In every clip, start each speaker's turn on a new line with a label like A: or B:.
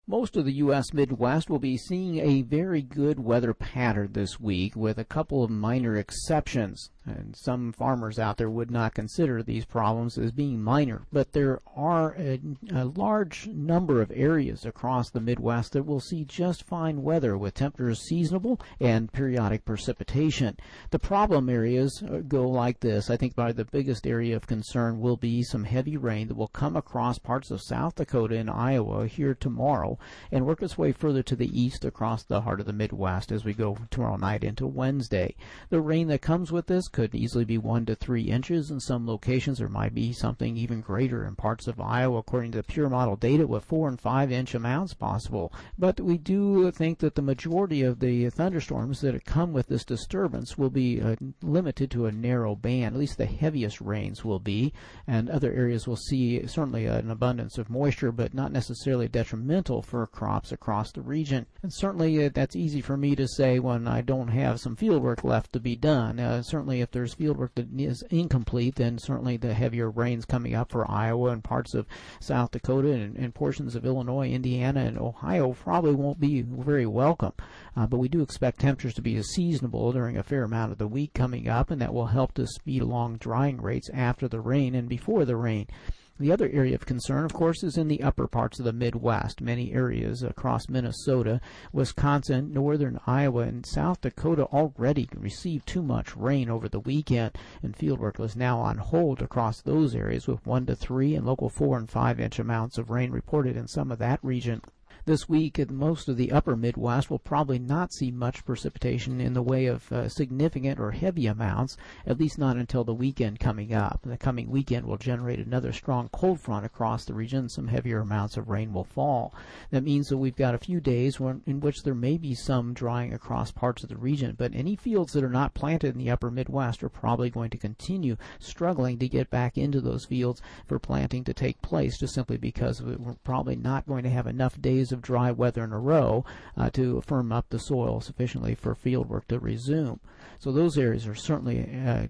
A: Most of the U.S. Midwest will be seeing a very good weather pattern this week, with a couple of minor exceptions. And some farmers out there would not consider these problems as being minor, but there are a large number of areas across the Midwest that will see just fine weather with temperatures seasonable and periodic precipitation. The problem areas go like this. I think probably the biggest area of concern will be some heavy rain that will come across parts of South Dakota and Iowa here tomorrow and work its way further to the east across the heart of the Midwest as we go tomorrow night into Wednesday. The rain that comes with this could easily be 1 to 3 inches. In some locations there might be something even greater in parts of Iowa, according to the Pure Model data, with 4 and 5 inch amounts possible. But we do think that the majority of the thunderstorms that come with this disturbance will be limited to a narrow band. At least the heaviest rains will be, and other areas will see certainly an abundance of moisture, but not necessarily detrimental for crops across the region. And certainly that's easy for me to say when I don't have some field work left to be done. Certainly if there's field work that is incomplete, then certainly the heavier rains coming up for Iowa and parts of South Dakota and portions of Illinois, Indiana, and Ohio probably won't be very welcome. But we do expect temperatures to be seasonable during a fair amount of the week coming up, and that will help to speed along drying rates after the rain and before the rain. The other area of concern, of course, is in the upper parts of the Midwest. Many areas across Minnesota, Wisconsin, northern Iowa, and South Dakota already received too much rain over the weekend, and fieldwork is now on hold across those areas, with 1 to 3 and local 4 and 5 inch amounts of rain reported in some of that region. This week, most of the upper Midwest will probably not see much precipitation in the way of significant or heavy amounts, at least not until the weekend coming up. The coming weekend will generate another strong cold front across the region, and some heavier amounts of rain will fall. That means that we've got a few days in which there may be some drying across parts of the region, but any fields that are not planted in the upper Midwest are probably going to continue struggling to get back into those fields for planting to take place, just simply because we're probably not going to have enough days of dry weather in a row to firm up the soil sufficiently for field work to resume. So those areas are certainly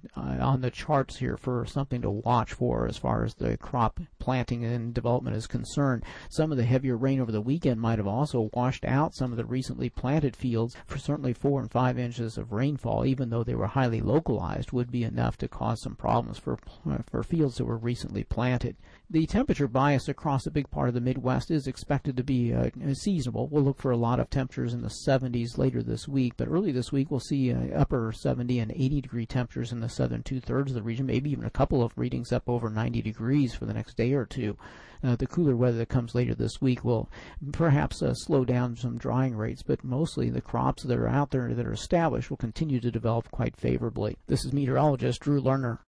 A: on the charts here for something to watch for as far as the crop planting and development is concerned. Some of the heavier rain over the weekend might have also washed out some of the recently planted fields. For certainly 4 and 5 inches of rainfall, even though they were highly localized, would be enough to cause some problems for fields that were recently planted. The temperature bias across a big part of the Midwest is expected to be seasonable. We'll look for a lot of temperatures in the 70s later this week, but early this week we'll see upper 70 and 80 degree temperatures in the southern two-thirds of the region, maybe even a couple of readings up over 90 degrees for the next day or two. The cooler weather that comes later this week will perhaps slow down some drying rates, but mostly the crops that are out there that are established will continue to develop quite favorably. This is meteorologist Drew Lerner.